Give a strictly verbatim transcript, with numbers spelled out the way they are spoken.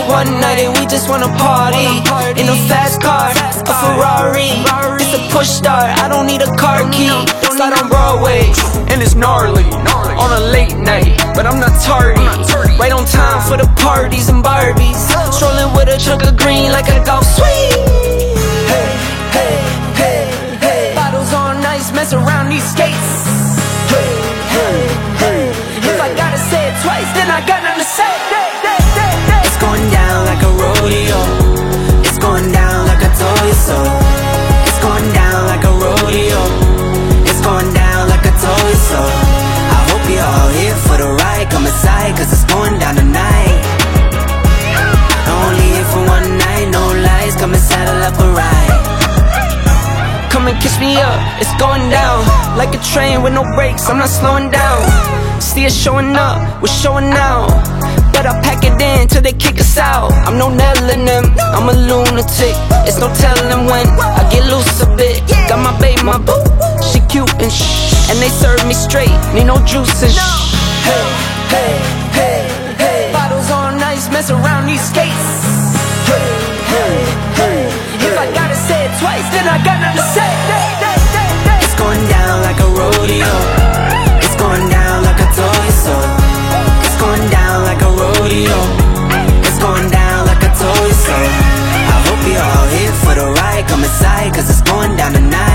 one night and we just wanna party. In a fast car, a Ferrari. It's a push start, I don't need a car key. It's out on Broadway, and it's gnarly. On a late night, but I'm not tardy. Right on time for the parties and Barbies. Strolling with a chunk of green like I go sweet. Hey, hey, hey, hey. Bottles on ice, mess around these skates. Hey, hey, hey. If I gotta say it twice, then I got nothing to say. It's going down like a rodeo. It's going down like I told you so. It's going down like a rodeo. It's going down like I told you so. I hope you're all here for the ride. Come inside, cause it's going down tonight. Only here for one night, no lies. Come and saddle up a ride. Come and kiss me up, it's going down. Like a train with no brakes, I'm not slowing down. See us showing up, we're showing out. But I pack it in till they kick us out. I'm no nailing them, I'm a lunatic. It's no telling when I get loose a bit. Got my babe, my boo, she cute and shh. And they serve me straight, need no juice and shh. Hey, hey, hey, hey. Bottles on ice, mess around these skates. Hey, hey, hey. If I gotta say it twice, then I got nothing to say. It's going down like a rodeo. It's going down like I told you so. It's going down like a rodeo. It's going down like I told you so. I hope you're all here for the ride. Come inside, cause it's going down tonight.